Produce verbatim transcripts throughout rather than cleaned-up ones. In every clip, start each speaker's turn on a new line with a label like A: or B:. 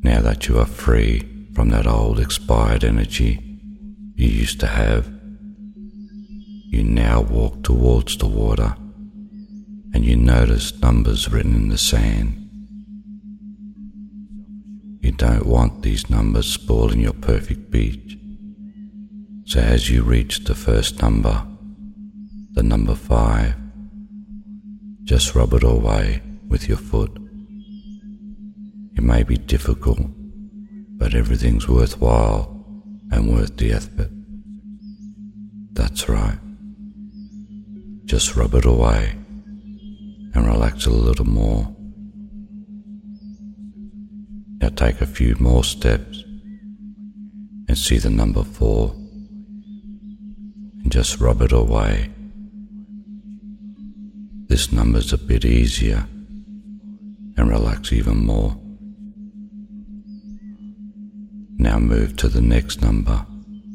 A: Now that you are free from that old expired energy you used to have, you now walk towards the water and you notice numbers written in the sand. You don't want these numbers spoiling your perfect beach. So as you reach the first number, the number five, just rub it away with your foot. It may be difficult, but everything's worthwhile and worth the effort. That's right. Just rub it away and relax a little more. Now take a few more steps and see the number four and just rub it away. This number's a bit easier, and relax even more. Now move to the next number.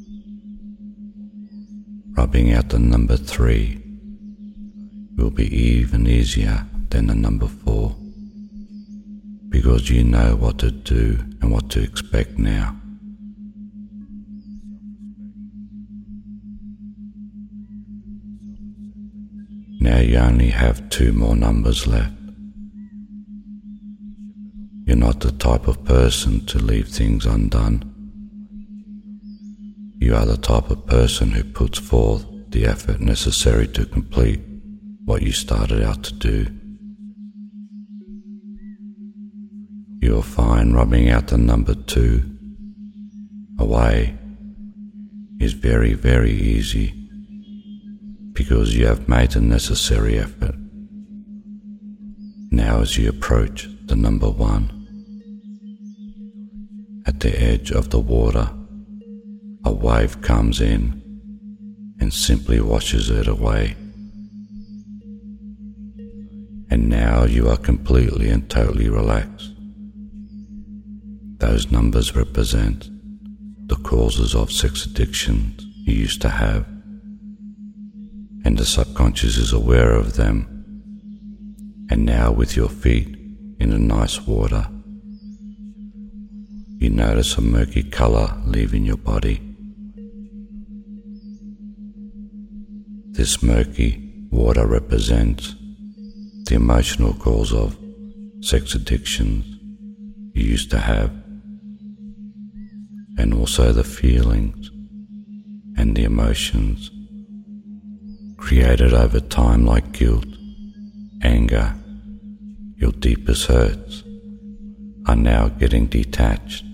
A: Rubbing out the number three will be even easier than the number four, because you know what to do and what to expect now. Now you only have two more numbers left. You're not the type of person to leave things undone. You are the type of person who puts forth the effort necessary to complete what you started out to do. You'll find rubbing out the number two away is very, very easy, because you have made the necessary effort. Now as you approach the number one, at the edge of the water, a wave comes in and simply washes it away. And now you are completely and totally relaxed. Those numbers represent the causes of sex addictions you used to have, and the subconscious is aware of them. And now with your feet in the nice water, you notice a murky color leaving your body. This murky water represents the emotional cause of sex addictions you used to have, and also the feelings and the emotions created over time, like guilt, anger, your deepest hurts, are now getting detached